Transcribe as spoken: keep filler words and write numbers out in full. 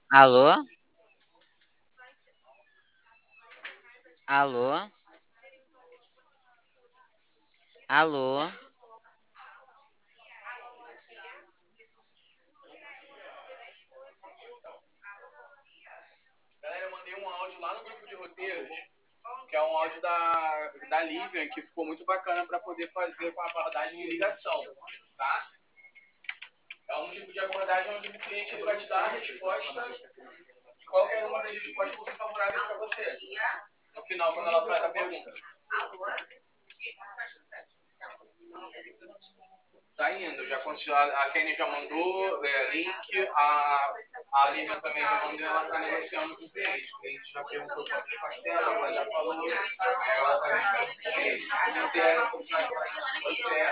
Alô? Alô? Alô? Galera, eu mandei um áudio lá no grupo de roteiros, que é um áudio da, da Lívia, que ficou muito bacana para poder fazer com a abordagem de ligação, tá? É um tipo de abordagem onde o cliente ele vai te dar a resposta e qualquer uma das respostas vão ser favoráveis para você. No final, quando ela faz a pergunta. Tá indo, já conseguiu, a a Kenny já mandou é, link, a, a Lívia também já mandou, ela tá negociando com o cliente. O cliente já perguntou quantas costelas, ela já falou, aí ela tá negociando com o cliente. Se é, se é,